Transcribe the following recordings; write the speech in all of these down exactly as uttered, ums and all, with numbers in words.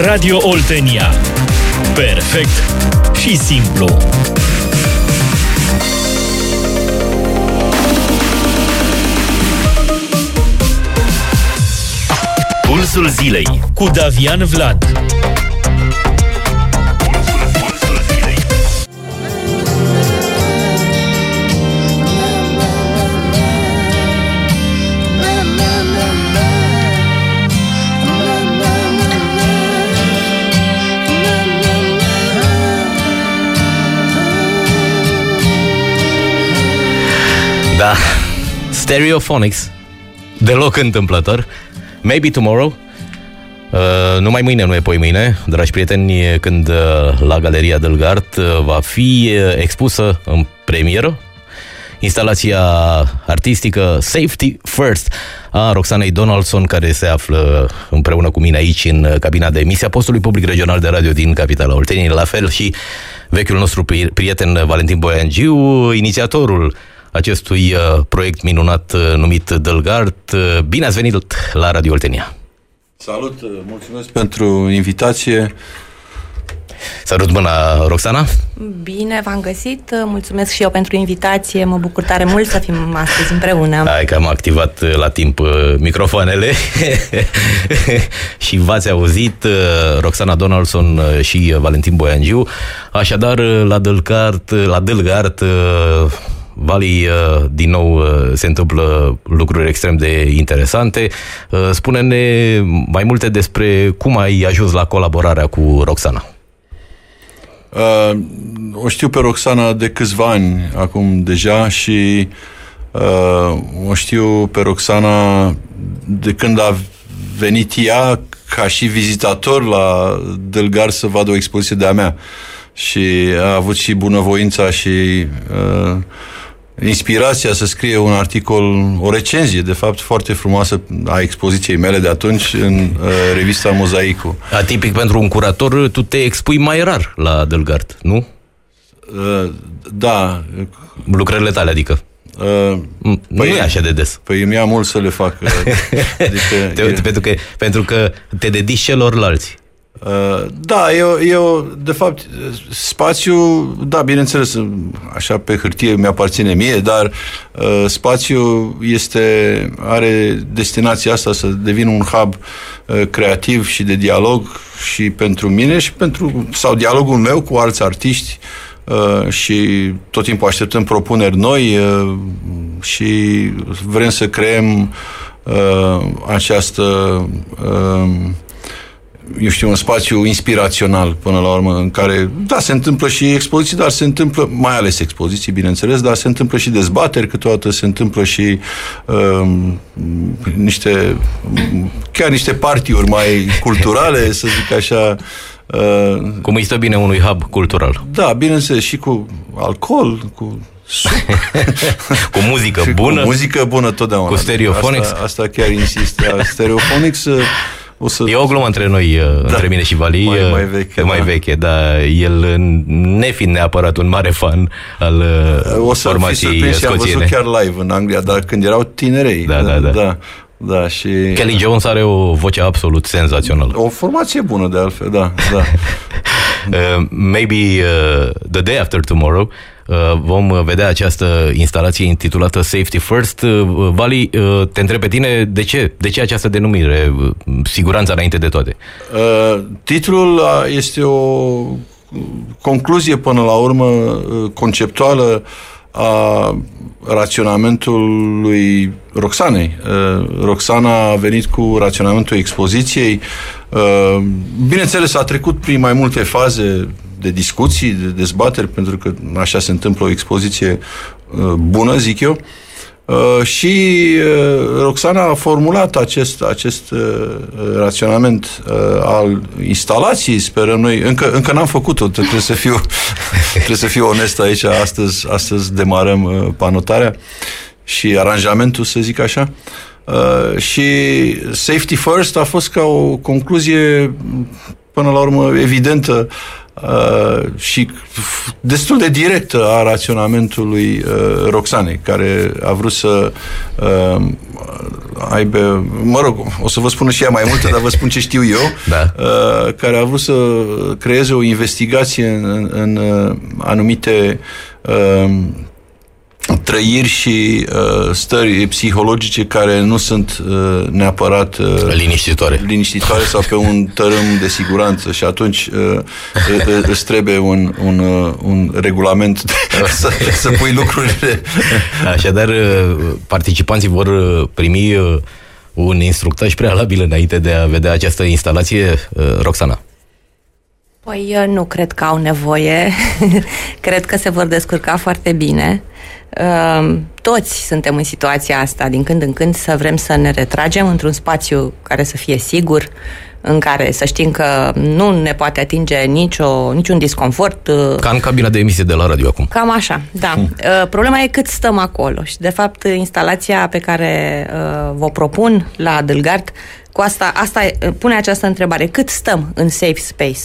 Radio Oltenia. Perfect și simplu. Pulsul zilei cu Davian Vlad. Da, Stereophonics, deloc întâmplător. Maybe tomorrow. Uh, numai mâine, nu e poi mâine, dragi prieteni, când uh, la Galeria Delgard uh, va fi uh, expusă în premieră instalația artistică Safety First a Roxanei Donaldson, care se află împreună cu mine aici în cabina de emisie a postului public regional de radio din capitala Olteniei, la fel și vechiul nostru prieten Valentin Boiangiu, inițiatorul acestui uh, proiect minunat uh, numit Delgard. Uh, bine ați venit la Radio Oltenia! Salut, mulțumesc pentru invitație. Salut, mâna, Roxana! Bine v-am găsit, mulțumesc și eu pentru invitație, mă bucur tare mult să fim astăzi împreună. Hai că am activat la timp microfoanele și v-ați auzit, Roxana Donaldson și Valentin Boiangiu. Așadar, la Delgard, la Delgard, Vali, din nou se întâmplă lucruri extrem de interesante. Spune-ne mai multe despre cum ai ajuns la colaborarea cu Roxana. Uh, o știu pe Roxana de câțiva ani acum deja și uh, o știu pe Roxana de când a venit ea ca și vizitator la Delgard să vadă o expoziție de-a mea și a avut și bunăvoința și uh, inspirația să scrie un articol, o recenzie, de fapt, foarte frumoasă a expoziției mele de atunci în uh, revista Mozaicu. Atipic pentru un curator, tu te expui mai rar la Delgard, nu? Uh, da. Lucrările tale, adică? Uh, nu păi, e așa de des. Păi îmi ia mult să le fac. Adică, te, e... pentru, că, pentru că te dedici celorlalți. Uh, da, eu, eu, de fapt, spațiu, da, bineînțeles, așa pe hârtie mi-aparține mie, dar uh, spațiu este, are destinația asta să devină un hub uh, creativ și de dialog și pentru mine și pentru, sau dialogul meu cu alți artiști uh, și tot timpul așteptăm propuneri noi uh, și vrem să creăm uh, această uh, eu știu, un spațiu inspirațional până la urmă, în care, da, se întâmplă și expoziții, dar se întâmplă, mai ales expoziții, bineînțeles, dar se întâmplă și dezbateri, câteodată se întâmplă și uh, niște, chiar niște partiuri mai culturale, să zic așa. Uh, Cum îi stă bine unui hub cultural. Da, bineînțeles, și cu alcool, cu cu muzică bună. Cu muzică bună totdeauna. Cu Stereophonics. Asta, asta chiar insist. Stereophonics o să... E o glumă între noi, da, între mine și Vali, mai, mai veche, mai da. veche, dar el, nefiind neapărat un mare fan al o să formației scoțiene. Am văzut chiar live în Anglia, dar când erau tinerei. Da, da, da. da, da și... Kelly Jones are o voce absolut senzațională. O formație bună, de altfel, da. da. uh, maybe uh, the day after tomorrow uh, vom vedea această instalație intitulată Safety First. Uh, Vali, uh, te întreb pe tine, de ce? De ce această denumire? Uh, siguranța înainte de toate. Uh, titlul este o concluzie până la urmă conceptuală a raționamentului Roxanei. Uh, Roxana a venit cu raționamentul expoziției. Uh, bineînțeles, a trecut prin mai multe faze de discuții, de dezbateri, pentru că așa se întâmplă o expoziție uh, bună, zic eu. Uh, și uh, Roxana a formulat acest, acest uh, raționament uh, al instalației, sperăm noi. Încă, încă n-am făcut-o, trebuie să fiu, trebuie să fiu onest aici. Astăzi, astăzi demarăm uh, panotarea și aranjamentul, să zic așa. Uh, și Safety First a fost ca o concluzie, până la urmă, evidentă Uh, și destul de directă a raționamentului uh, Roxanei, care a vrut să uh, aibă, mă rog, o să vă spun și ea mai multe, dar vă spun ce știu eu, da. uh, care a vrut să creeze o investigație în, în, în uh, anumite uh, trăiri și uh, stări psihologice care nu sunt uh, neapărat uh, liniștitoare. liniștitoare sau pe un tărâm de siguranță și atunci uh, îți trebuie un, un, uh, un regulament să, să pui lucrurile. Așadar, participanții vor primi un instructaj prealabil înainte de a vedea această instalație, Roxana. Păi nu cred că au nevoie. Cred că se vor descurca foarte bine. Toți suntem în situația asta din când în când să vrem să ne retragem într-un spațiu care să fie sigur, în care să știm că nu ne poate atinge nicio, niciun disconfort. Ca în cabina de emisie de la radio acum. Cam așa, da. Hmm. Problema e cât stăm acolo și de fapt instalația pe care uh, vă propun la Dâlgard, cu asta, asta pune această întrebare: cât stăm în safe space?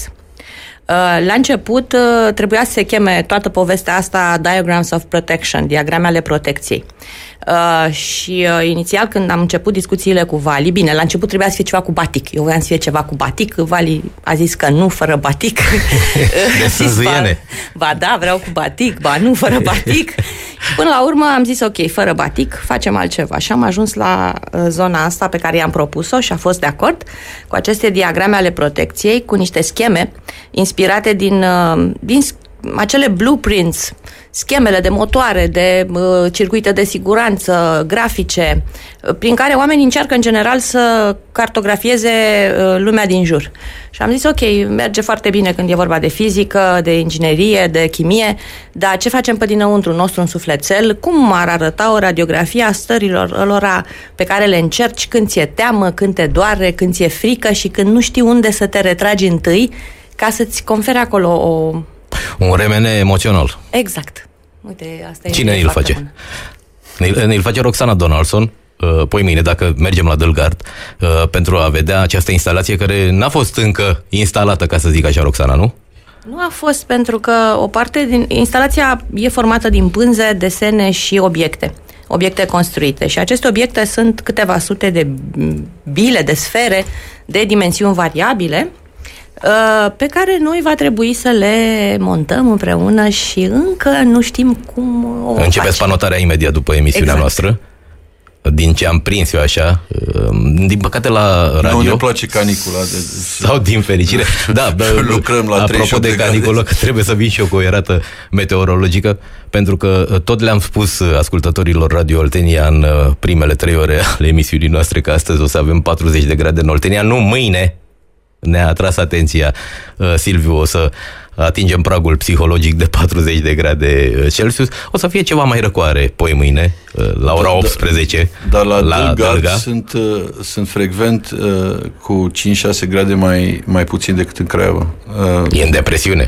La început trebuia să se cheme toată povestea asta Diagrams of Protection, diagrame ale protecției. Uh, și uh, inițial când am început discuțiile cu Vali, bine, la început trebuia să fie ceva cu batic. Eu voiam să fie ceva cu batic, Vali a zis că nu, fără batic. De sânzâiene. Ba, ba da, vreau cu batic, ba nu, fără batic. Până la urmă am zis ok, fără batic, facem altceva. Și am ajuns la uh, zona asta pe care i-am propus-o și a fost de acord cu aceste diagrame ale protecției, cu niște scheme inspirate din, uh, din acele blueprints, schemele de motoare, de uh, circuite de siguranță, grafice, uh, prin care oamenii încearcă în general să cartografieze uh, lumea din jur. Și am zis, ok, merge foarte bine când e vorba de fizică, de inginerie, de chimie, dar ce facem pe dinăuntru nostru în sufletel? Cum ar arăta o radiografie a stărilor lor pe care le încerci când ți-e teamă, când te doare, când ți-e frică și când nu știi unde să te retragi întâi ca să-ți confere acolo o... un remene emoțional. Exact. Uite, asta e. Cine îl face? Îl face Roxana Donaldson, poi mâine, dacă mergem la Dâlgard, pentru a vedea această instalație care n-a fost încă instalată, ca să zic așa, Roxana, nu? Nu a fost, pentru că o parte din... instalația e formată din pânze, desene și obiecte. Obiecte construite. Și aceste obiecte sunt câteva sute de bile, de sfere, de dimensiuni variabile, pe care noi va trebui să le montăm împreună și încă nu știm cum o Începeți face. Panotarea imediat după emisiunea exact. noastră. Din ce am prins eu așa, din păcate la radio... Nu ne place canicula. De... Sau din fericire. Da, lucrăm la apropo de caniculă, că trebuie să vin și eu cu o erată meteorologică, pentru că tot le-am spus ascultătorilor Radio Oltenia în primele trei ore ale emisiunii noastre că astăzi o să avem patruzeci de grade în Oltenia, nu mâine. Ne-a atras atenția uh, Silviu, o să atingem pragul psihologic de patruzeci de grade Celsius. O să fie ceva mai răcoare poi mâine, uh, la ora optsprezece. Dar la, la Dâlgard sunt, uh, sunt frecvent uh, cu cinci șase grade mai, mai puțin decât în Craiova. Uh, e în depresiune.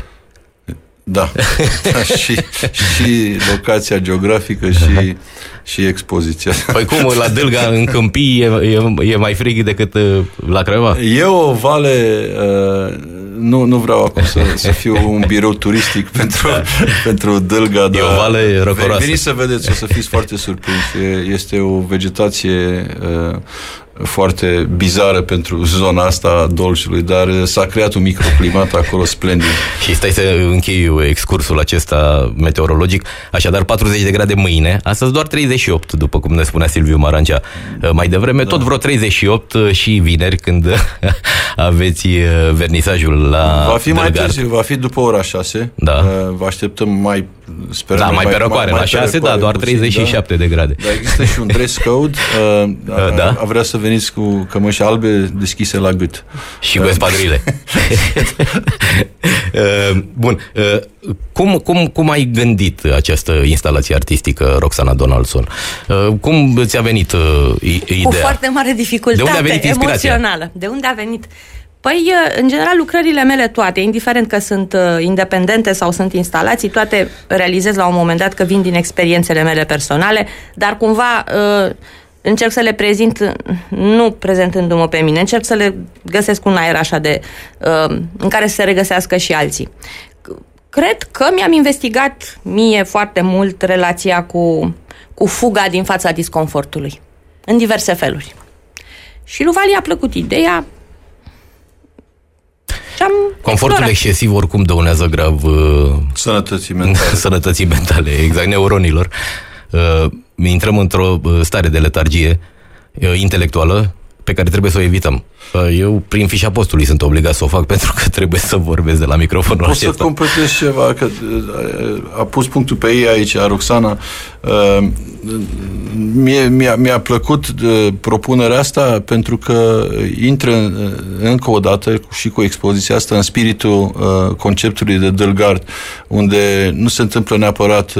Da. și, și locația geografică și, și expoziția. Păi cum, la Dâlga, în câmpii, e, e, e mai frig decât la Craiova? E o vale, uh, nu, nu vreau acum să, să fiu un birou turistic pentru, pentru Dâlga, dar e o vale răcoroasă. Veniți să vedeți, o să fiți foarte surprinși. Este o vegetație uh, foarte bizară pentru zona asta a Dolciului, dar s-a creat un microclimat acolo splendid. Și stai să închei excursul acesta meteorologic. Așadar, patruzeci de grade mâine, astăzi doar treizeci și opt, după cum ne spunea Silviu Marancea mai devreme, da. Tot vreo treizeci și opt și vineri, când aveți vernisajul la Va fi Dâlgard. mai târziu, va fi după ora șase. Da. Vă așteptăm mai sperăm da, mai, mai pe răcoare, la șase, da, doar treizeci și șapte da. de grade. Dar există și un dress code. Uh, da. A vrea să veniți cu cămăși albe deschise la gât. Și cu espadrile. uh, bun. Uh, cum, cum, cum ai gândit această instalație artistică, Roxana Donaldson? Uh, cum ți-a venit uh, ideea? Cu foarte mare dificultate de unde a venit inspirația? Emoțională. De unde a venit? Păi, în general, lucrările mele toate, indiferent că sunt independente sau sunt instalații, toate realizez la un moment dat că vin din experiențele mele personale, dar cumva încerc să le prezint, nu prezentându-mă pe mine, încerc să le găsesc un aer așa de, în care să se regăsească și alții. Cred că mi-am investigat mie foarte mult relația cu, cu fuga din fața disconfortului. în diverse feluri. Și lui Vali a plăcut ideea. Confortul explorat. excesiv oricum dăunează grav uh, Sănătății mentale. sănătății mentale, exact, neuronilor. Uh, intrăm într-o stare de letargie uh, intelectuală pe care trebuie să o evităm. Uh, eu, prin fișa postului, sunt obligat să o fac pentru că trebuie să vorbesc de la microfonul Pot acesta. să completez ceva, că a pus punctul pe ei aici, Roxana. Mie, mi-a, mi-a plăcut propunerea asta pentru că intră încă o dată și cu expoziția asta în spiritul conceptului de Dălgard, unde nu se întâmplă neapărat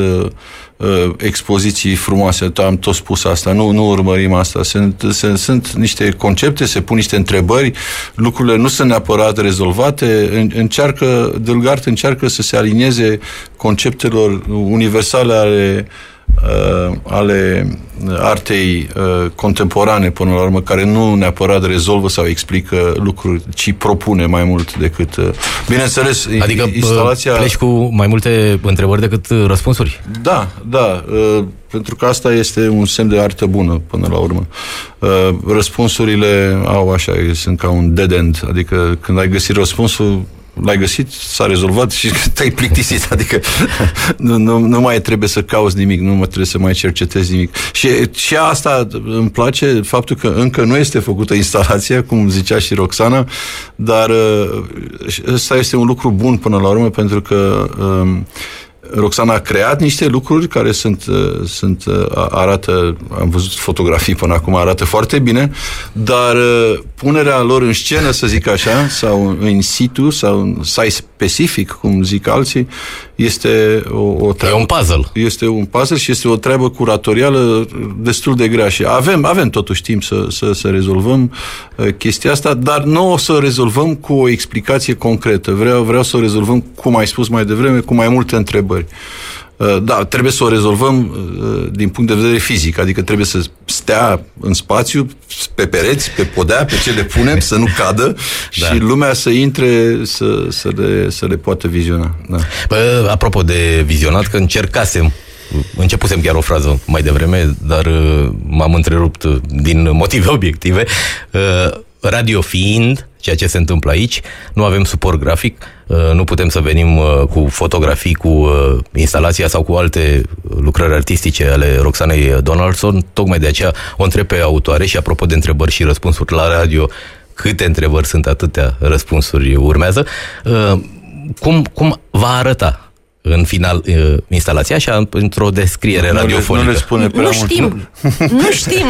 expoziții frumoase, am tot spus asta, nu, nu urmărim asta, sunt, sunt, sunt niște concepte, se pun niște întrebări, lucrurile nu sunt neapărat rezolvate, încearcă, Dălgard încearcă să se alinieze conceptelor universale ale Uh, ale artei uh, contemporane, până la urmă, care nu neapărat rezolvă sau explică lucruri, ci propune mai mult decât... Uh, bineînțeles, adică instalația... pleci cu mai multe întrebări decât răspunsuri? Da, da, uh, pentru că asta este un semn de artă bună, până la urmă. Uh, răspunsurile au așa, sunt ca un dead end, adică când ai găsit răspunsul, l-ai găsit, s-a rezolvat și te-ai plictisit, adică nu, nu, nu mai trebuie să cauți nimic, nu mai trebuie să mai cercetezi nimic. Și, și asta îmi place, faptul că încă nu este făcută instalația, cum zicea și Roxana, dar ăsta este un lucru bun până la urmă, pentru că um, Roxana a creat niște lucruri care sunt, sunt, arată, am văzut fotografii până acum, arată foarte bine, dar punerea lor în scenă, să zic așa, sau in situ, sau în site specific, cum zic alții, este o, o treabă. E un puzzle. Este un puzzle și este o treabă curatorială destul de grea și avem, avem totuși timp să, să, să rezolvăm chestia asta, dar nu o să o rezolvăm cu o explicație concretă. Vreau, vreau să o rezolvăm, cum ai spus mai devreme, cu mai multe întrebări. Da, trebuie să o rezolvăm din punct de vedere fizic, adică trebuie să stea în spațiu, pe pereți, pe podea, pe ce le punem, să nu cadă, da, și lumea să intre să, să, le, să le poată viziona. Da. Bă, apropo de vizionat, că încercasem, începusem chiar o frază mai devreme, dar m-am întrerupt din motive obiective. Radio fiind, ceea ce se întâmplă aici, nu avem suport grafic, nu putem să venim cu fotografii, cu instalația sau cu alte lucrări artistice ale Roxanei Donaldson. Tocmai de aceea o întreb pe autoare și apropo de întrebări și răspunsuri la radio, câte întrebări sunt, atâtea răspunsuri urmează. Cum, cum va arăta în final instalația, așa, într-o descriere nu radiofonică? Nu le spune prea Nu mult. știm. Nu știm.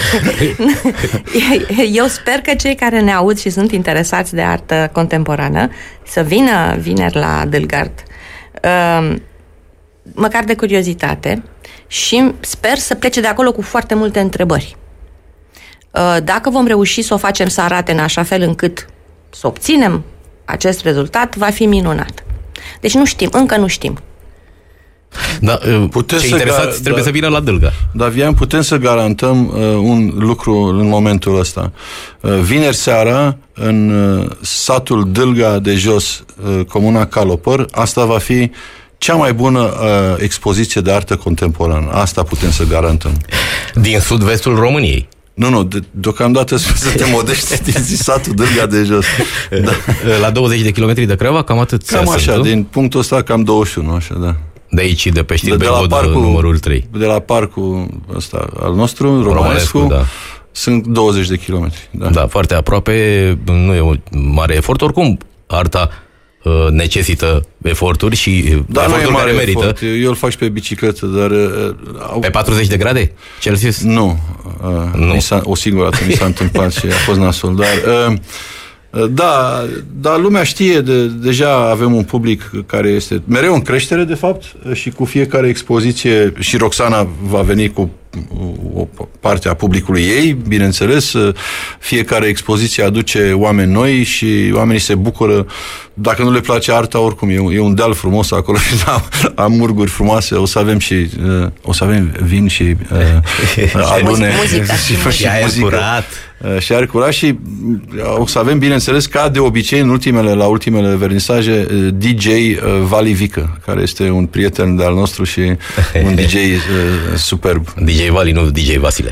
Eu sper că cei care ne aud și sunt interesați de artă contemporană să vină vineri la Dălgard, măcar de curiozitate, și sper să plece de acolo cu foarte multe întrebări. Dacă vom reuși să o facem să arate în așa fel încât să obținem acest rezultat, va fi minunat. Deci nu știm, încă nu știm. Da, Puteți cei să interesați ga- trebuie da. să vină la Dâlga. Dar, Vian, putem să garantăm uh, un lucru în momentul ăsta. Uh, vineri seara, în uh, satul Dâlga de Jos, uh, comuna Calopăr, asta va fi cea mai bună uh, expoziție de artă contemporană. Asta putem să garantăm. Din sud-vestul României. Nu, nu, de, deocamdată suntem modești din satul Dâlga de Jos. Da. La douăzeci de kilometri de Craiova, cam atât. Cam așa, sunt, din punctul ăsta cam douăzeci și unu, așa, da. De aici, de pe De, știri de la parcul, numărul trei. De la parcul ăsta al nostru, Romanescu, Romanescu, da. Sunt douăzeci de kilometri. Da. Da, foarte aproape, nu e un mare efort. Oricum, arta uh, necesită eforturi și Da, eforturi nu e mare care merită. efort. Eu îl fac și pe bicicletă, dar... Uh, Pe patruzeci de grade Celsius? Nu. Uh, Nu. Mi s-a, o singură dată mi s-a întâmplat și a fost nasol. Dar... Uh, Da, dar lumea știe, de, deja avem un public care este mereu în creștere, de fapt, și cu fiecare expoziție, și Roxana va veni cu o parte a publicului ei, bineînțeles, fiecare expoziție aduce oameni noi și oamenii se bucură. Dacă nu le place arta, oricum, e un, e un deal frumos acolo și am, am murguri frumoase, o să avem și o să avem vin și uh, alune muzică și, și aer curat. Și aer curat și o să avem, bineînțeles, ca de obicei, în ultimele, la ultimele vernisaje, D J Vali Vică, care este un prieten de-al nostru și un D J uh, superb. D J Vali, nu D J Vasile.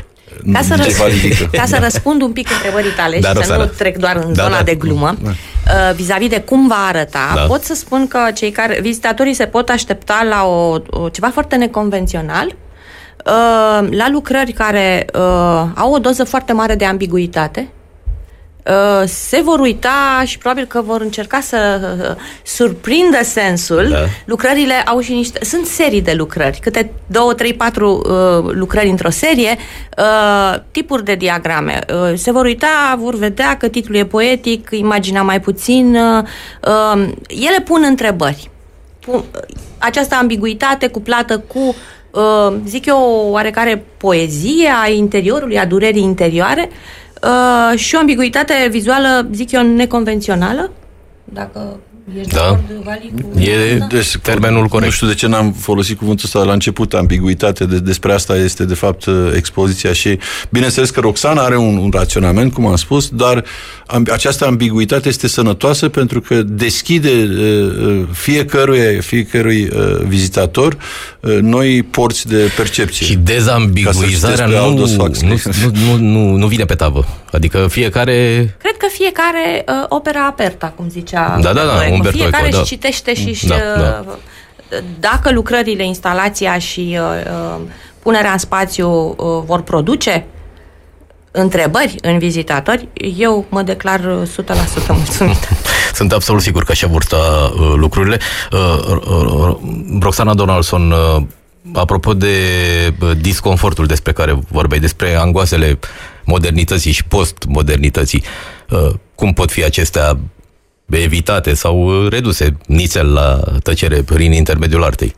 ca să, răs- validică. ca să răspund un pic întrebării tale da, și să Roxana. nu trec doar în da, zona da. de glumă, da. uh, vis-a-vis de cum va arăta, da. pot să spun că cei care, vizitatorii se pot aștepta la o, o ceva foarte neconvențional, uh, la lucrări care uh, au o doză foarte mare de ambiguitate. Uh, se vor uita și probabil că vor încerca să uh, surprindă sensul. Da. Lucrările au și niște... Sunt serii de lucrări, câte două, trei, patru uh, lucrări într-o serie, uh, tipuri de diagrame. Uh, se vor uita, vor vedea că titlul e poetic, imagina mai puțin. Uh, uh, ele pun întrebări. Pun, uh, această ambiguitate cuplată cu, uh, zic eu, o oarecare poezie a interiorului, a durerii interioare, Uh, și o ambiguitate vizuală, zic eu, neconvențională. Dacă ești da. de acord, Vali, cu... E da? deci, termenul corect. Nu știu de ce n-am folosit cuvântul ăsta la început, ambiguitate, de, despre asta este de fapt expoziția și bineînțeles că Roxana are un, un raționament, cum am spus, dar amb- această ambiguitate este sănătoasă pentru că deschide uh, fiecărui, fiecărui uh, vizitator uh, noi porți de percepție. Și dezambiguizarea nu, nu, nu, nu, nu, nu vine pe tavă. Adică fiecare... Cred că fiecare uh, opera aperta, cum zicea Da, da, da, Eco. Umberto Fiecare Eco, își da. citește și își, Da, uh, da. dacă lucrările, instalația și uh, punerea în spațiu uh, vor produce întrebări în vizitatori, eu mă declar o sută la sută mulțumită. Sunt absolut sigur că așa vor sta uh, lucrurile. Uh, uh, Roxana Donaldson, uh, apropo de uh, disconfortul despre care vorbeai, despre angoasele modernității și postmodernității, uh, cum pot fi acestea evitate sau uh, reduse nițel la tăcere prin intermediul artei?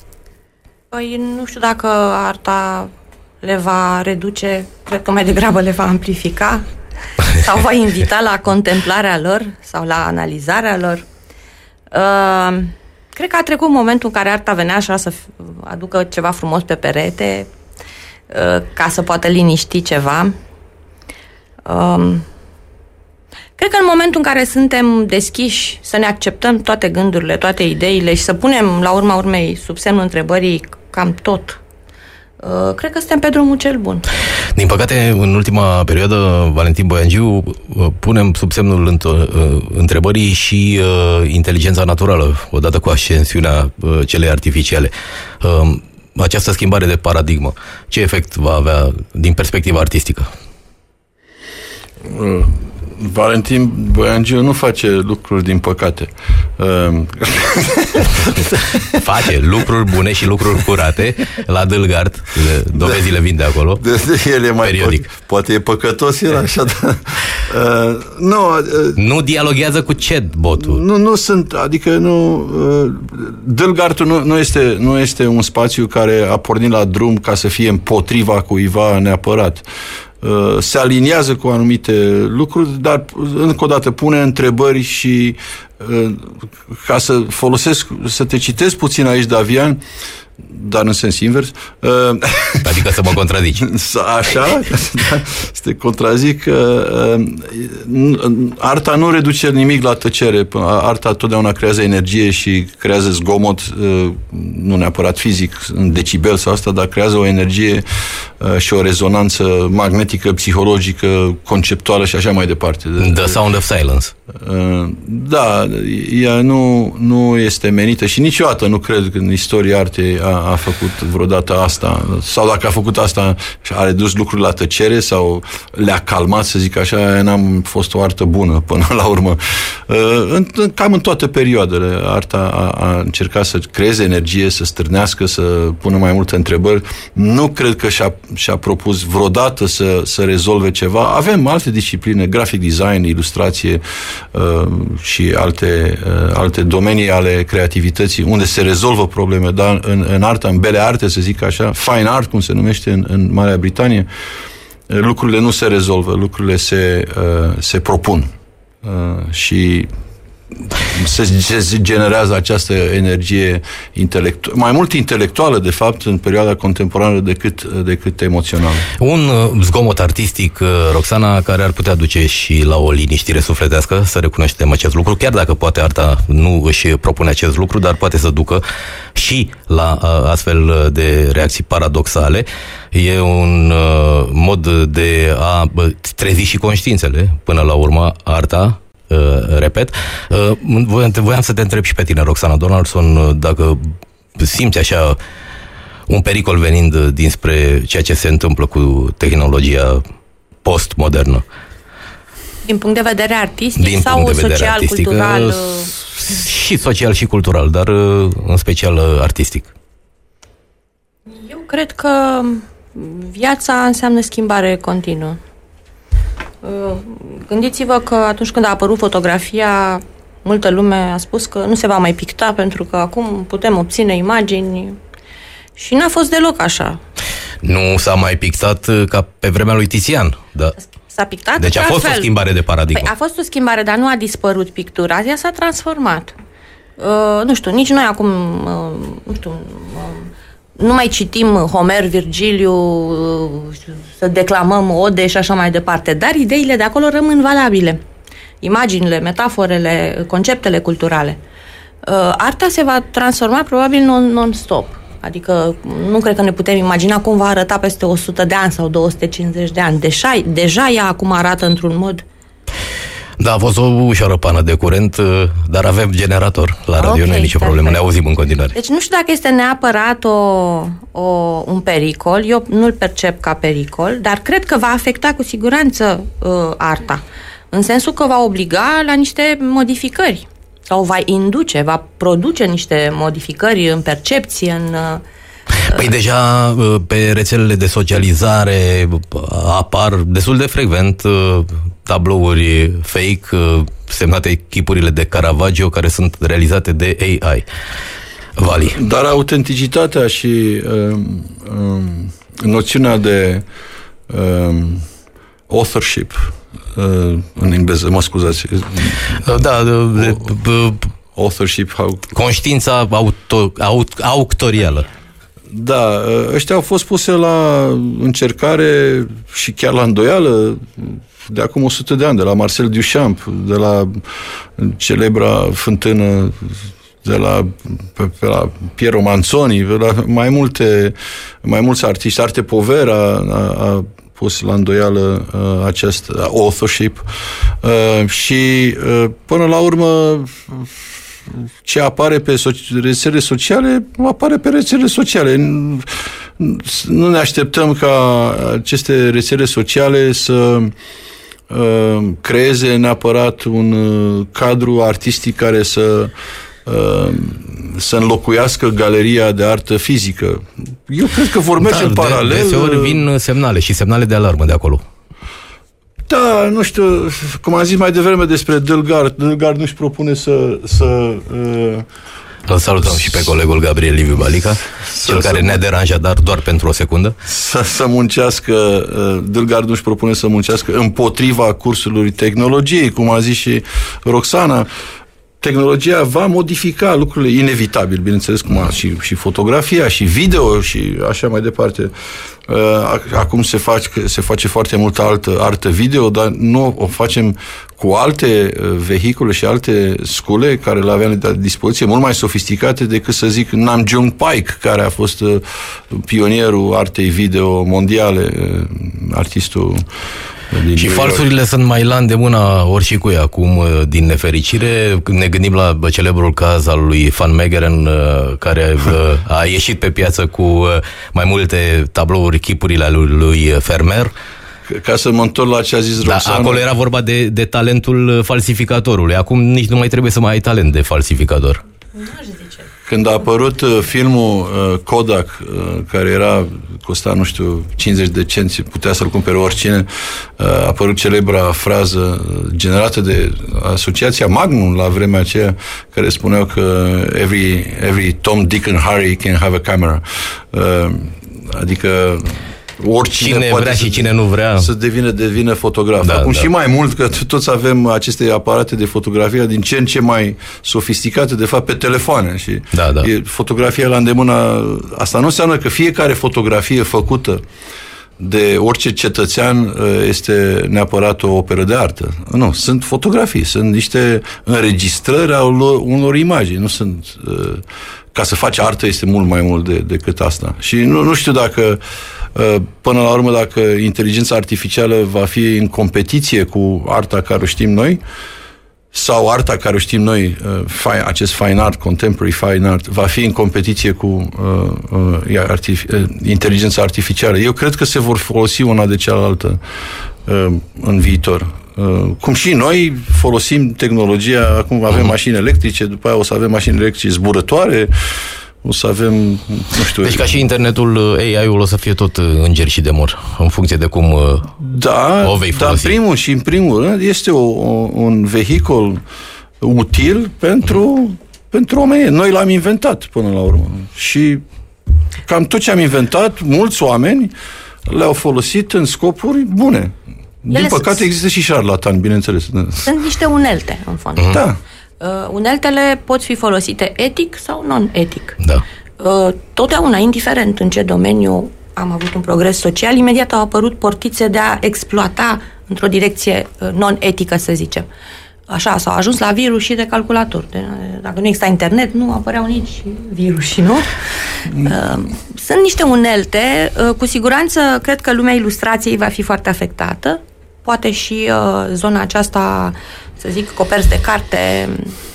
Păi nu știu dacă arta le va reduce, cred că mai degrabă le va amplifica sau va invita la contemplarea lor sau la analizarea lor. Uh, cred că a trecut momentul în care arta venea așa să aducă ceva frumos pe perete, uh, ca să poată liniști ceva. Uh, cred că în momentul în care suntem deschiși să ne acceptăm toate gândurile, toate ideile și să punem la urma urmei sub semnul întrebării cam tot, Uh, cred că suntem pe drumul cel bun. Din păcate, în ultima perioadă, Valentin Boiangiu, uh, punem sub semnul înt- uh, întrebării și uh, inteligența naturală, odată cu ascensiunea uh, celei artificiale. Uh, această schimbare de paradigmă, ce efect va avea din perspectiva artistică? Uh. Valentin Boiangiu nu face lucruri, din păcate. Face lucruri bune și lucruri curate la Dâlgard, dovezile vin de acolo. De, de, el e mai periodic. Pă, poate e păcătos el așa, dar uh, nu, uh, nu dialoghează cu chatbotul. Nu, nu sunt, adică nu uh, Dâlgardul nu, nu, este, nu este un spațiu care a pornit la drum ca să fie împotriva cuiva neapărat. Se aliniază cu anumite lucruri, dar încă o dată pune întrebări și ca să folosesc, să te citesc puțin aici, Davian, dar în sens invers. Adică să mă contrazici. Așa, să te contrazic. Arta nu reduce nimic la tăcere. Arta totdeauna creează energie și creează zgomot, nu neapărat fizic, în decibel sau asta, dar creează o energie și o rezonanță magnetică, psihologică, conceptuală și așa mai departe. The Sound of Silence. Da, ea nu, nu este menită și niciodată nu cred că în istoria artei a, a făcut vreodată asta, sau dacă a făcut asta a redus lucrurile la tăcere sau le-a calmat, să zic așa, n-am fost o artă bună până la urmă. În, cam în toate perioadele arta a, a încercat să creeze energie, să stârnească, să pună mai multe întrebări. Nu cred că și-a, și-a propus vreodată să, să rezolve ceva. Avem alte discipline, graphic design, ilustrație uh, și alte, uh, alte domenii ale creativității unde se rezolvă probleme, dar în, în artă, în bele arte, să zic așa, fine art, cum se numește în, în Marea Britanie, lucrurile nu se rezolvă, lucrurile se, uh, se propun. Uh, și se, se generează această energie intelectuală, mai mult intelectuală, de fapt, în perioada contemporană decât, decât emoțională. Un zgomot artistic, Roxana, care ar putea duce și la o liniștire sufletească, să recunoaștem acest lucru, chiar dacă poate arta nu își propune acest lucru, dar poate să ducă și la astfel de reacții paradoxale. E un uh, mod de a trezi și conștiințele, până la urmă, arta, uh, repet. Uh, voiam, voiam să te întreb și pe tine, Roxana Donaldson, dacă simți așa un pericol venind dinspre ceea ce se întâmplă cu tehnologia postmodernă. Din punct de vedere artistic Din sau social, artistic, cultural? Uh, și social și cultural, dar uh, în special uh, artistic. Eu cred că viața înseamnă schimbare continuă. Gândiți-vă că atunci când a apărut fotografia, multă lume a spus că nu se va mai picta pentru că acum putem obține imagini și n-a fost deloc așa. Nu s-a mai pictat ca pe vremea lui Tizian. Da. S-a pictat. Deci a fost o schimbare de paradigmă. Păi a fost o schimbare, dar nu a dispărut pictura, ea s-a transformat. Uh, nu știu, nici noi acum, uh, nu știu... Uh, nu mai citim Homer, Virgiliu, să declamăm ode și așa mai departe, dar ideile de acolo rămân valabile. Imaginile, metaforele, conceptele culturale. Arta se va transforma probabil non-stop. Adică nu cred că ne putem imagina cum va arăta peste o sută de ani sau două sute cincizeci de ani. Deja, deja ea acum arată într-un mod... Da, a fost o ușoară pană de curent, dar avem generator la radio, okay, nu e nicio problemă, ne auzim în continuare. Deci nu știu dacă este neapărat o, o, un pericol, eu nu-l percep ca pericol, dar cred că va afecta cu siguranță uh, arta, în sensul că va obliga la niște modificări sau va induce, va produce niște modificări în percepție, în... Uh, Păi deja pe rețelele de socializare apar destul de frecvent tablouri fake semnate chipurile de Caravaggio care sunt realizate de A I. Vali. Dar autenticitatea și um, um, noțiunea de um, authorship uh, în engleză, mă scuzați. Da, de, o, authorship. How... Conștiința auto, aut, auctorială. Da, ăștia au fost puse la încercare și chiar la îndoială de acum o sută de ani, de la Marcel Duchamp, de la celebra fântână, de la, pe, pe la Piero Manzoni, pe la mai multe, mai mulți artiști. Arte Povera a, a pus la îndoială uh, acest authorship uh, și uh, până la urmă ce apare pe so- rețele sociale, apare pe rețele sociale. Nu ne așteptăm ca aceste rețele sociale să uh, creeze neapărat un uh, cadru artistic care să uh, să înlocuiască galeria de artă fizică. Eu cred că vor merge da, în paralel. De, deseori vin semnale și semnale de alarmă de acolo. Da, nu știu, cum am zis mai devreme despre Delgard, Delgard nu-și propune să... să uh, Îl salutăm și pe colegul Gabriel Liviu Balica, cel care ne-a deranjat, dar doar pentru o secundă. Să, să muncească, uh, Delgard nu-și propune să muncească împotriva cursului tehnologiei, cum a zis și Roxana. Tehnologia va modifica lucrurile inevitabil, bineînțeles, cum a, și, și fotografia, și video, și așa mai departe. Acum se face, se face foarte multă altă artă video, dar nu o facem cu alte vehicule și alte scule care le aveam la dispoziție, mult mai sofisticate decât, să zic, Nam June Paik, care a fost pionierul artei video mondiale, artistul. Și falsurile sunt mai la îndemâna oricui acum, din nefericire. Când ne gândim la celebrul caz al lui Van Meegeren, care a ieșit pe piață cu mai multe tablouri, chipurile lui, lui Vermeer. Ca să mă întorc la ce a zis Roxana. Da, acolo era vorba de, de talentul falsificatorului. Acum nici nu mai trebuie să mai ai talent de falsificator. Nu-aș zice. Când a apărut uh, filmul uh, Kodak, uh, care era, costa, nu știu, cincizeci de cenți, putea să-l cumpere oricine, uh, a apărut celebra frază generată de asociația Magnum la vremea aceea, care spuneau că every, every Tom, Dick and Harry can have a camera. Uh, adică oricine cine poate vrea să, și cine nu vrea să devină, devină fotograf. Da, Acum da. și mai mult că toți avem aceste aparate de fotografie din ce în ce mai sofisticate, de fapt, pe telefoane. Și Da, da. e fotografia la îndemână. Asta nu înseamnă că fiecare fotografie făcută de orice cetățean este neapărat o operă de artă. Nu, sunt fotografii, sunt niște înregistrări ale unor imagini, nu sunt... Ca să faci artă este mult mai mult de, decât asta. Și nu, nu știu dacă, până la urmă, dacă inteligența artificială va fi în competiție cu arta care o știm noi, sau arta care o știm noi, acest fine art, contemporary fine art, va fi în competiție cu uh, uh, artific- uh, inteligența artificială. Eu cred că se vor folosi una de cealaltă uh, în viitor. Uh, cum și noi folosim tehnologia, acum avem mașini electrice, după aia o să avem mașini electrice zburătoare, o să avem, nu știu... Deci ca și internetul, A I-ul o să fie tot înger și demor, în funcție de cum da, o vei folosi. Dar în primul și în primul rând este o, o, un vehicul util pentru, mm-hmm. pentru oameni. Noi l-am inventat până la urmă. Și cam tot ce am inventat, mulți oameni le-au folosit în scopuri bune. Din Ele păcate sunt, există și șarlatani, bineînțeles. Sunt niște unelte, în fond. Mm-hmm. Da. Uh, uneltele pot fi folosite etic sau non-etic. Da. Uh, totdeauna, indiferent în ce domeniu am avut un progres social, imediat au apărut portițe de a exploata într-o direcție uh, non-etică, să zicem. Așa, s-au ajuns la virusii de calculator. De, dacă nu exista internet, nu apăreau nici virusii, nu? Uh, sunt niște unelte, uh, cu siguranță cred că lumea ilustrației va fi foarte afectată. Poate și uh, zona aceasta, să zic, coperți de carte.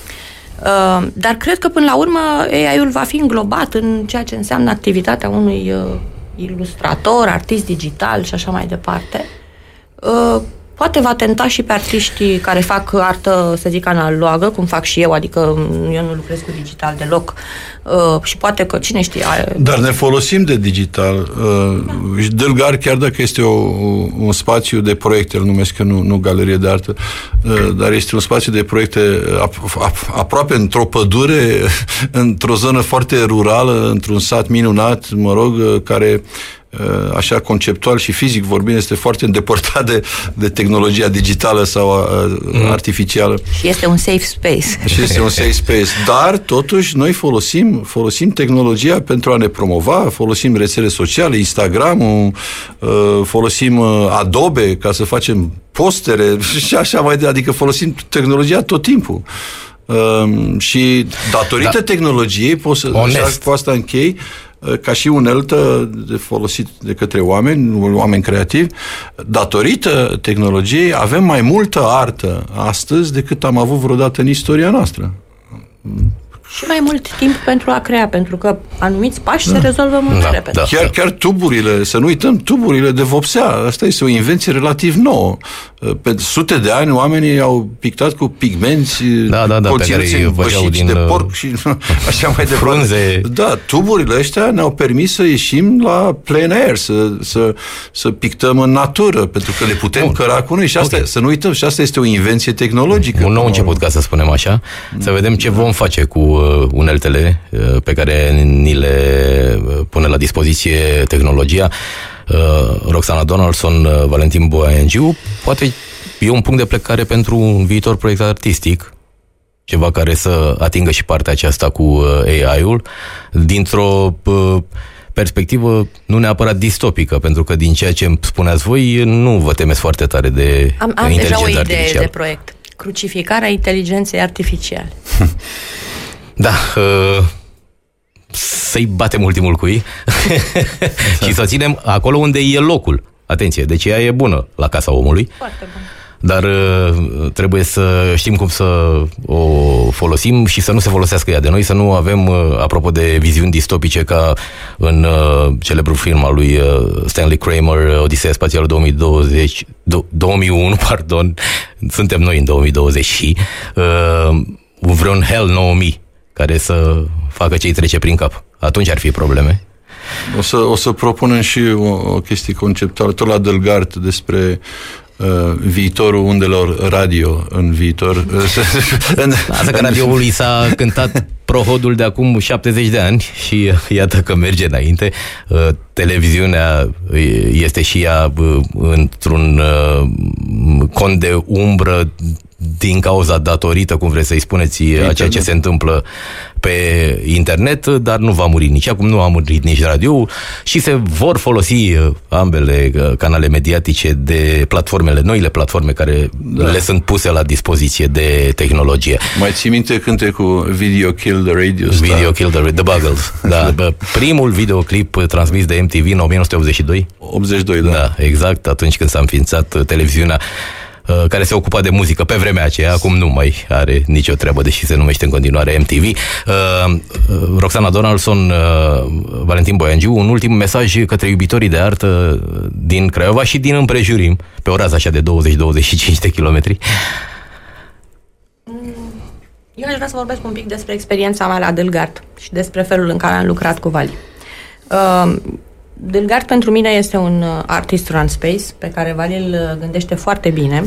Uh, dar cred că, până la urmă, A I-ul va fi înglobat în ceea ce înseamnă activitatea unui uh, ilustrator, artist digital și așa mai departe. Uh, poate va tenta și pe artiștii care fac artă, să zic, analogă, cum fac și eu, adică eu nu lucrez cu digital deloc. Uh, și poate că, cine știe... Are... Dar ne folosim de digital. Uh, Dâlgar, chiar dacă este o, un spațiu de proiecte, îl numesc că nu, nu galerie de artă, uh, dar este un spațiu de proiecte ap, ap, aproape într-o pădure, într-o zonă foarte rurală, într-un sat minunat, mă rog, uh, care așa conceptual și fizic vorbind, este foarte îndepărtat de, de tehnologia digitală sau mm. artificială. Și este un safe space. Și este un safe space. Dar, totuși, noi folosim, folosim tehnologia pentru a ne promova, folosim rețele sociale, Instagram-ul, folosim Adobe ca să facem postere și așa mai departe. Adică folosim tehnologia tot timpul. Și datorită da. tehnologiei, pot să, așa, cu asta închei, ca și uneltă de folosit de către oameni, oameni creativi, datorită tehnologiei avem mai multă artă astăzi decât am avut vreodată în istoria noastră. Și mai mult timp pentru a crea, pentru că anumiți pași da. se rezolvă mult da, repede. Da, chiar, da. chiar tuburile, să nu uităm, tuburile de vopsea. Asta este o invenție relativ nouă. Pe sute de ani oamenii au pictat cu pigmenți, da, da, da, conținuți în bășici din, de porc și așa mai departe. Frunze. Da, tuburile ăștia ne-au permis să ieșim la plein air, să, să, să pictăm în natură, pentru că le putem Bun. căra cu noi. Și asta, okay. să nu uităm, și asta este o invenție tehnologică. Un nou început, ca să spunem așa. Să vedem ce vom face cu uneltele pe care ni le pune la dispoziție tehnologia. Roxana Donaldson, Valentin Boiangiu, poate e un punct de plecare pentru un viitor proiect artistic, ceva care să atingă și partea aceasta cu A I-ul, dintr-o perspectivă nu neapărat distopică, pentru că din ceea ce îmi spuneați voi, nu vă temeți foarte tare de am, am inteligența deja o idee artificială. de proiect. Crucificarea inteligenței artificiale. Da, uh, să-i batem ultimul cui și să ținem acolo unde e locul. Atenție, deci ea e bună la casa omului. Foarte bună. Dar uh, trebuie să știm cum să o folosim și să nu se folosească ea de noi, să nu avem, uh, apropo de viziuni distopice, ca în uh, celebrul film al lui uh, Stanley Kramer, Odiseea Spațială două mii douăzeci, două mii unu, pardon, suntem noi în două mii douăzeci și uh, vreun Hell nouă mii care să facă ce-i trece prin cap. Atunci ar fi probleme. O să, o să propunem și o, o chestie conceptuală, tot la Delgart, despre viitorul undelor radio în viitor. Asta că radioul i s-a cântat prohodul de acum șaptezeci de ani și iată că merge înainte. Televiziunea este și ea într-un cont de umbră din cauza datorită, cum vreți să-i spuneți, a ceea ce se întâmplă pe internet, dar nu va muri nici acum, nu a murit nici radio și se vor folosi ambele canale mediatice de platformele, noile platforme care da. le sunt puse la dispoziție de tehnologie. Mai ții minte cântecul Video Kill the Radio Star? Video Kill the, the Buggles. Da. Primul videoclip transmis de M T V în o mie nouă sute optzeci și doi. optzeci și doi, da. Da, exact, atunci când s-a înființat televiziunea care se ocupa de muzică pe vremea aceea, acum nu mai are nicio treabă, deși se numește în continuare M T V. Uh, Roxana Donaldson, uh, Valentin Boiangiu, un ultim mesaj către iubitorii de artă din Craiova și din împrejurim, pe o rază așa de douăzeci douăzeci și cinci de kilometri. Eu aș vrea să vorbesc un pic despre experiența mea la Dâlgart și despre felul în care am lucrat cu Vali. Uh, Dâlgart pentru mine este un artist run space pe care Vali îl gândește foarte bine,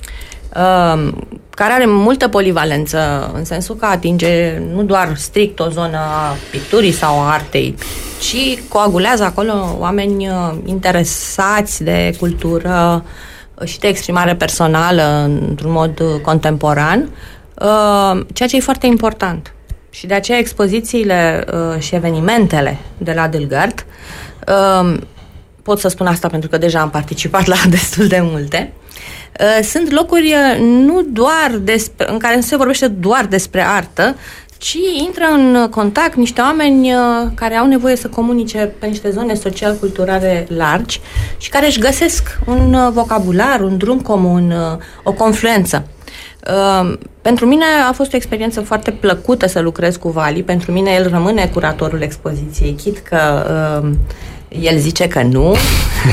care are multă polivalență în sensul că atinge nu doar strict o zonă a picturii sau a artei, ci coagulează acolo oameni interesați de cultură și de exprimare personală într-un mod contemporan, ceea ce e foarte important. Și de aceea expozițiile și evenimentele de la Dâlgart, pot să spun asta pentru că deja am participat la destul de multe, sunt locuri nu doar despre, în care nu se vorbește doar despre artă, ci intră în contact niște oameni care au nevoie să comunice pe niște zone social-culturale largi și care își găsesc un vocabular, un drum comun, o confluență. Uh, pentru mine a fost o experiență foarte plăcută să lucrez cu Vali. Pentru mine el rămâne curatorul expoziției, chit că uh, el zice că nu. uh,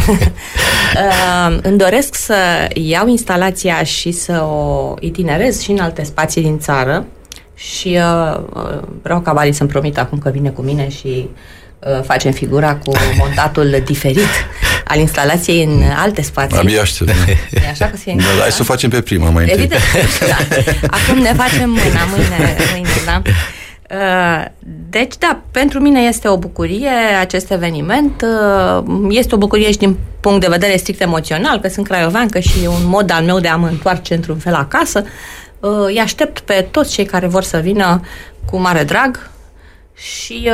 îmi doresc să iau instalația și să o itinerez și în alte spații din țară și uh, vreau ca Vali să-mi promit acum că vine cu mine și uh, facem figura cu montatul diferit al instalației în alte spații. Abia aștept. E așa că se da, hai să o facem pe prima mai întâi. Evident, da. Acum ne facem mâna, mâine, mâine, da. Deci, da, pentru mine este o bucurie acest eveniment. Este o bucurie și din punct de vedere strict emoțional, că sunt craioveancă și e un mod al meu de a mă întoarce într-un fel acasă. Îi aștept pe toți cei care vor să vină cu mare drag și...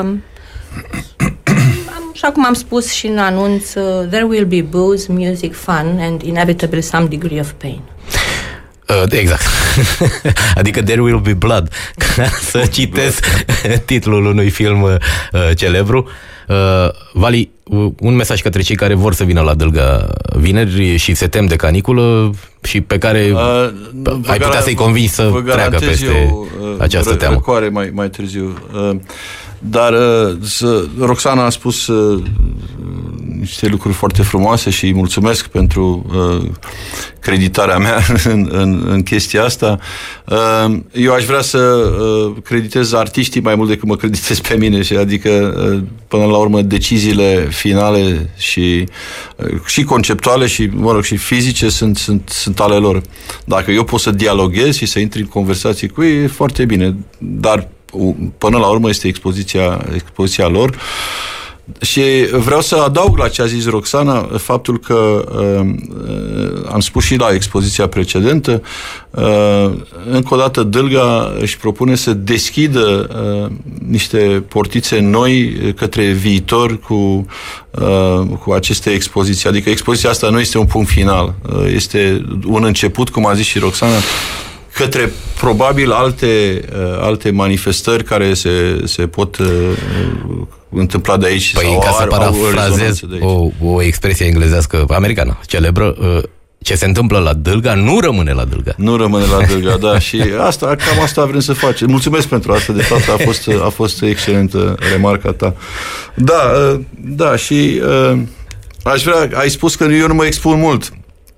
Așa cum am spus și în anunț, uh, there will be booze, music, fun and inevitably some degree of pain. Uh, exact. Adică there will be blood. Să citesc titlul unui film uh, celebru. Uh, Vali, uh, un mesaj către cei care vor să vină la Dâlga vineri și se tem de caniculă și pe care uh, ai putea gar- să-i convingi să treacă peste eu, uh, această teamă. Răcoare mai, mai târziu. Uh, Dar uh, Roxana a spus uh, niște lucruri foarte frumoase și îi mulțumesc pentru uh, creditarea mea în, în, în chestia asta. Uh, eu aș vrea să uh, creditez artiștii mai mult decât mă creditez pe mine, și adică uh, până la urmă deciziile finale și, uh, și conceptuale și, mă rog, și fizice sunt, sunt, sunt ale lor. Dacă eu pot să dialoghez și să intri în conversații cu ei, e foarte bine, dar până la urmă este expoziția, expoziția lor. Și vreau să adaug la ce a zis Roxana faptul că uh, am spus și la expoziția precedentă, uh, încă o dată Dâlga își propune să deschidă uh, niște portițe noi către viitor cu, uh, cu aceste expoziții. Adică expoziția asta nu este un punct final, uh, este un început, cum a zis și Roxana, către probabil alte, uh, alte manifestări care se, se pot uh, întâmpla de aici. Păi, sau ca să parafrazez o, o expresie englezească americană celebră, uh, ce se întâmplă la Dâlga nu rămâne la Dâlga. Nu rămâne la Dâlga, da. Și asta, cam asta vrem să facem. Mulțumesc pentru asta, de fapt a fost, a fost excelentă remarca ta. Da, uh, da, și uh, aș vrea, ai spus că eu nu mă expun mult.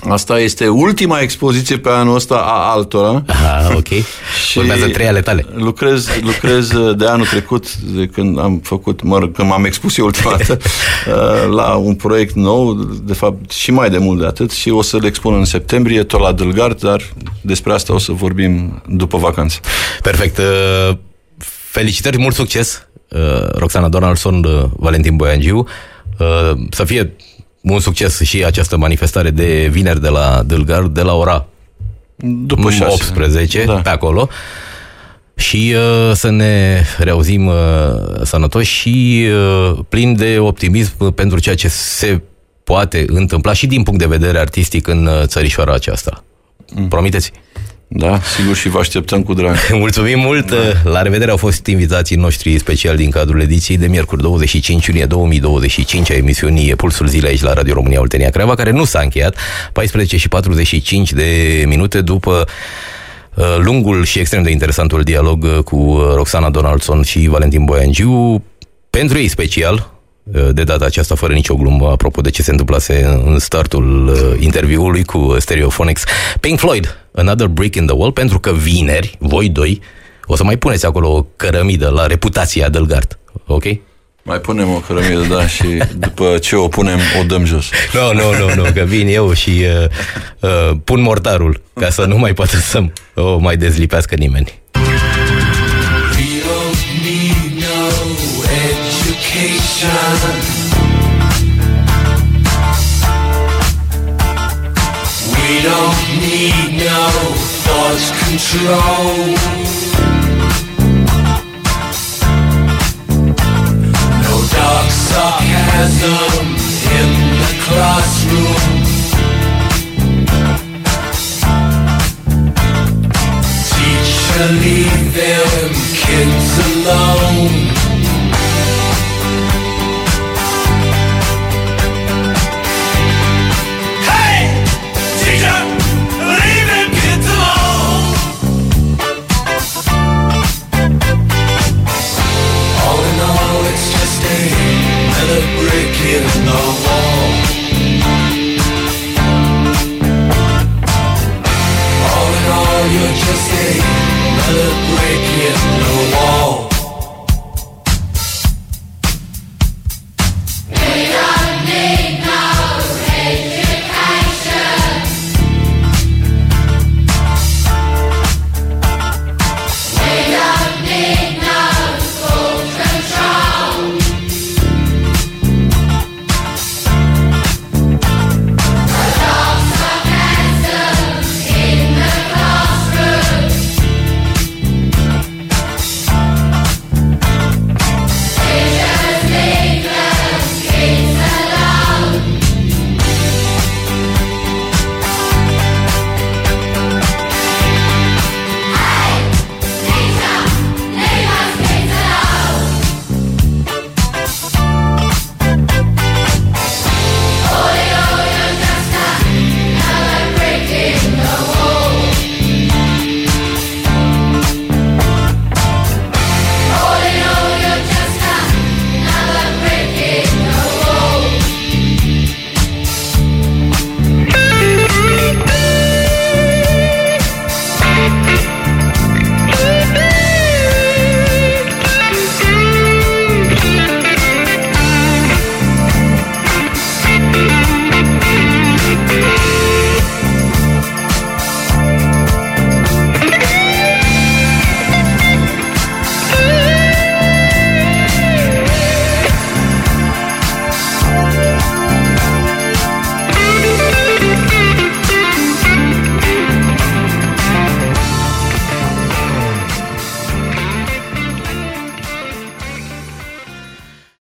Asta este ultima expoziție pe anul ăsta a altora. Ah, ok. Și urmează trei ale tale. Lucrez, lucrez de anul trecut, de când am făcut, mă rog, când m-am expus eu ultima dată, la un proiect nou, de fapt și mai de mult de atât, și o să-l expun în septembrie, tot la Dâlgard, dar despre asta o să vorbim după vacanță. Perfect. Felicitări, mult succes, Roxana Donaldson, Valentin Boiangiu. Să fie un succes și această manifestare de vineri de la Dâlgard, de la ora după șase, optsprezece, da. Pe acolo. Și uh, să ne reauzim uh, sănătoși și uh, plini de optimism pentru ceea ce se poate întâmpla și din punct de vedere artistic în uh, țărișoara aceasta. Mm. Promiteți? Da, sigur, și vă așteptăm cu drag. Mulțumim mult! Da. La revedere, au fost invitații noștri speciali din cadrul ediției de miercuri douăzeci și cinci iunie două mii douăzeci și cinci a emisiunii Pulsul Zilei aici la Radio România Oltenia Craiova, care nu s-a încheiat. Paisprezece și patruzeci și cinci de minute după uh, lungul și extrem de interesantul dialog cu Roxana Donaldson și Valentin Boiangiu. Pentru ei special, de data aceasta fără nicio glumă, apropo de ce se întâmplase în startul uh, interviului cu Stereophonics, Pink Floyd, Another Brick in the Wall, pentru că vineri, voi doi, o să mai puneți acolo o cărămidă la reputația Dâlgard, ok? Mai punem o cărămidă, da, și după ce o punem, o dăm jos. Nu, nu, nu, nu, că vin eu și uh, uh, pun mortarul, ca să nu mai poată să o mai dezlipească nimeni. We don't need no thought control. No dark sarcasm in the classroom.